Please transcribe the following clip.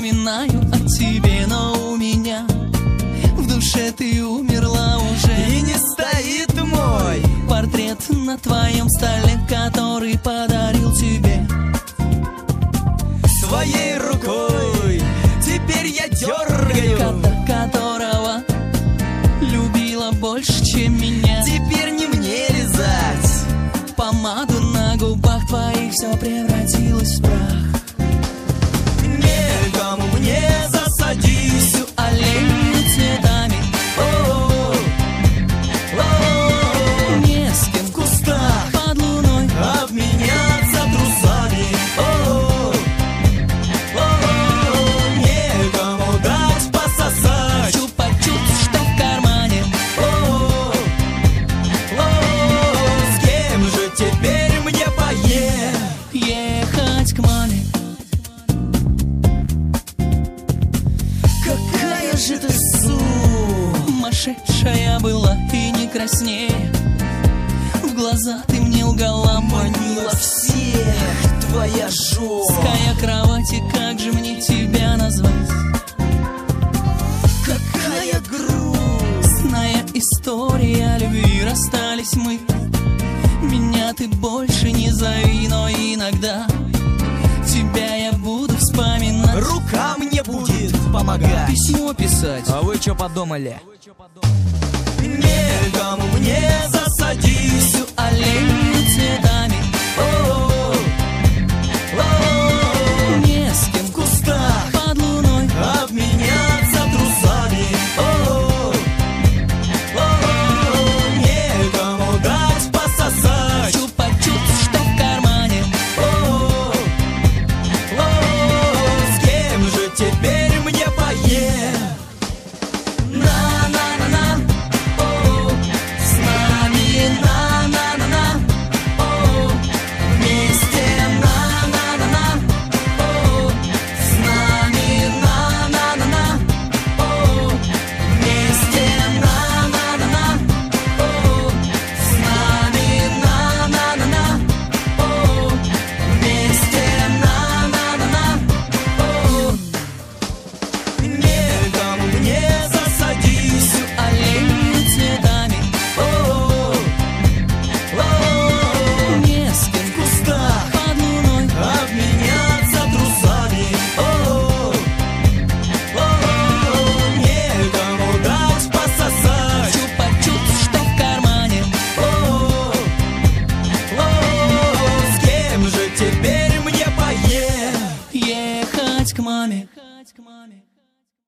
вспоминаю о тебе, но у меня в душе ты умерла уже. И не стоит мой портрет на твоем столе, который подарил тебе своей рукой. Теперь я дергаю кота, которого любила больше, чем меня. Теперь не мне лизать помаду на губах твоих, все превратилось в прах. Некому мне засадить всю аллею цветами. Не с кем в кустах под луной обменяться трусами. Некому дать пососать чупа-чупс, что в кармане. С кем же теперь мне поехать? Ехать к маме. Какая же ты сумасшедшая была и не краснее. В глаза ты мне лгала, манила всех твоя жесткая кровать, и как же мне тебя назвать? Какая грустная история любви. Расстались мы, меня ты больше не зови, но иногда тебя я буду вспоминать. Рука мне будет помогать письмо писать. А вы что подумали? Некому мне засадить всю аллею